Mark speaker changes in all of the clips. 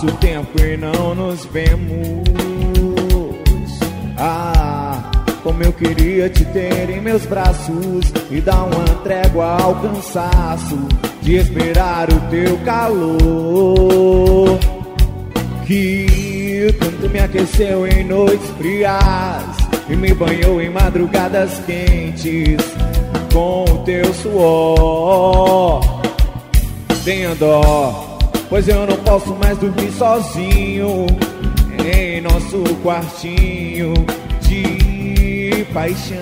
Speaker 1: Passa o tempo e não nos vemos. Como eu queria te ter em meus braços e dar uma trégua ao cansaço de esperar o teu calor, que tanto me aqueceu em noites frias e me banhou em madrugadas quentes com o teu suor. Tenha dó, pois eu não posso mais dormir sozinho em nosso quartinho de paixão,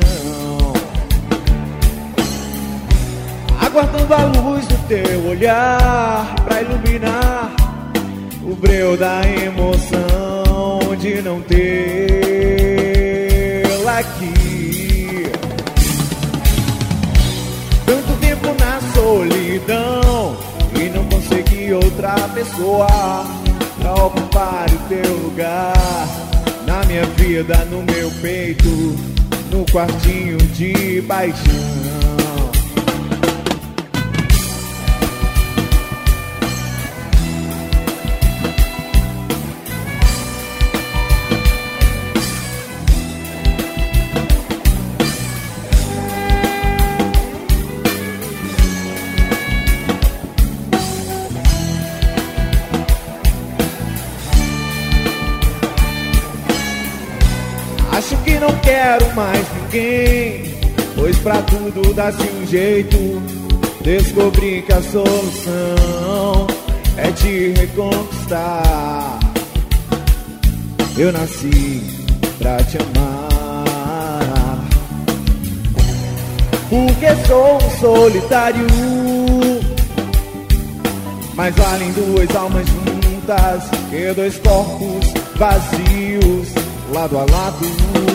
Speaker 1: aguardando a luz do teu olhar pra iluminar o breu da emoção de não tê-la aqui. Tanto tempo na solidão e não consegui outra pessoa pra ocupar o teu lugar na minha vida, no meu peito, no quartinho de paixão. Acho que não quero mais ninguém, pois pra tudo dá-se um jeito. Descobri que a solução é te reconquistar. Eu nasci pra te amar, porque sou um solitário, mas valem duas almas juntas que dois corpos vazios lado a lado.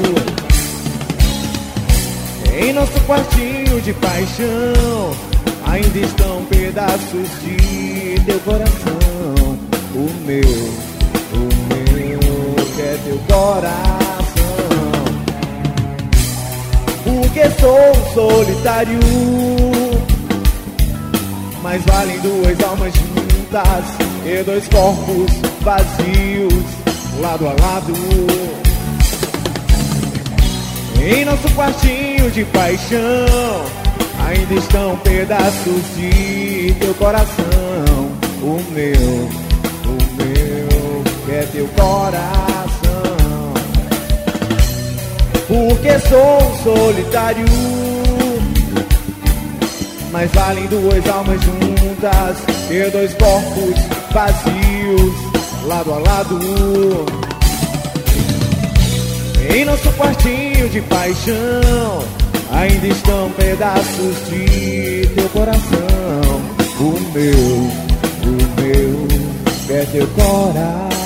Speaker 1: Em nosso quartinho de paixão ainda estão pedaços de teu coração. O meu que é teu coração. Porque sou um solitário, mas valem duas almas juntas e dois corpos vazios lado a lado. Em nosso quartinho de paixão ainda estão pedaços de teu coração. O meu que é teu coração. Porque sou um solitário, mas valem duas almas juntas e dois corpos vazios lado a lado. Em nosso quartinho de paixão ainda estão pedaços de teu coração. O meu que é teu coração.